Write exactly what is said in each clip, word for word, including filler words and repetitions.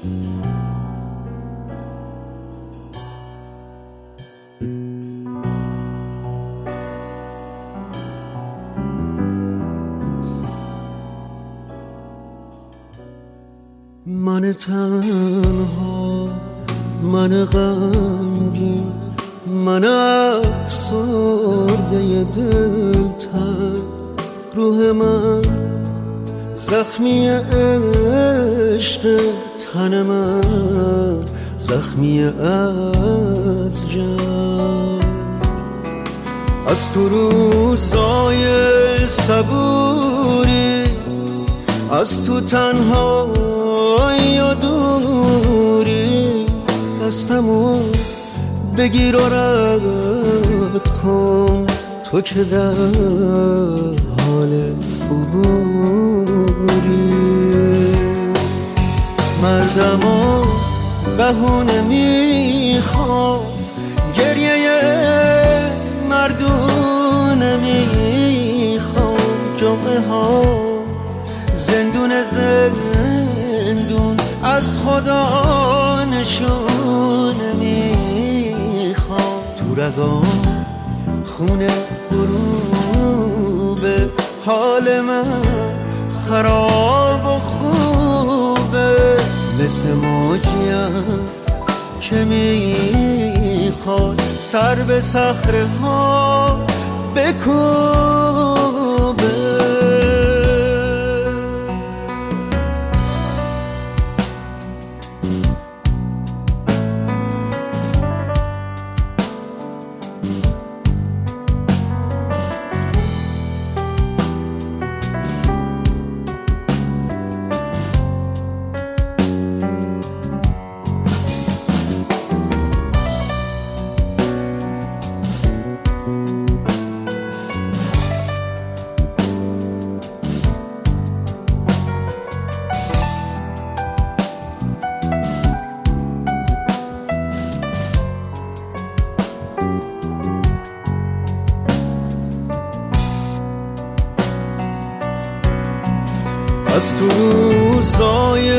من تنها، من غمگین، من افسرده دلتنگ، روح من زخمی عشق، تن من زخمی از جنگ. از تو روزای صبوری، از تو تنها یا دوری، دستمو بگیر و رد کن، تو که در حال عبوری. مردمو بهونه میخوام، گریه مردونه میخوام، جمعه ها زندون زندون از خدا نشونه میخوام. تو رگام خونه غروب، حال من خراب و خوبه، مثل موجیم که میخواد سر به صخره ها بکوبه. از تو روزای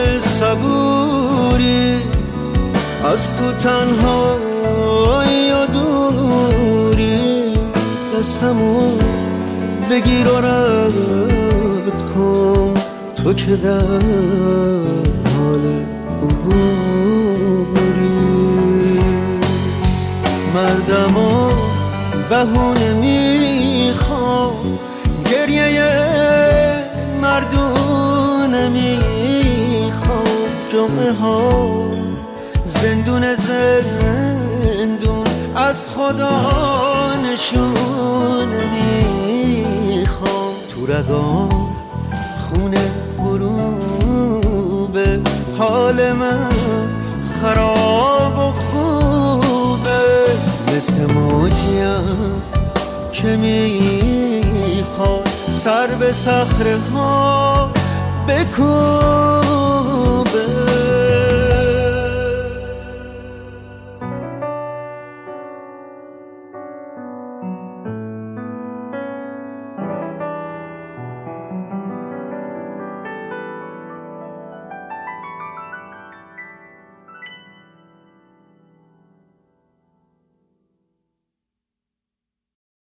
صبوری، از تو تنها یا دوری، دستمو بگیر و رد کن، تو که در حال عبوری. مردمو بهونه میخوام، گریه مردونه میخوام، جمعه ها زندون زندون از خدا نشونه میخوام. تو رگام خونه غروب، حال من خراب و خوبه، مثل موجیم که میخواد سر به صخره ها بکن.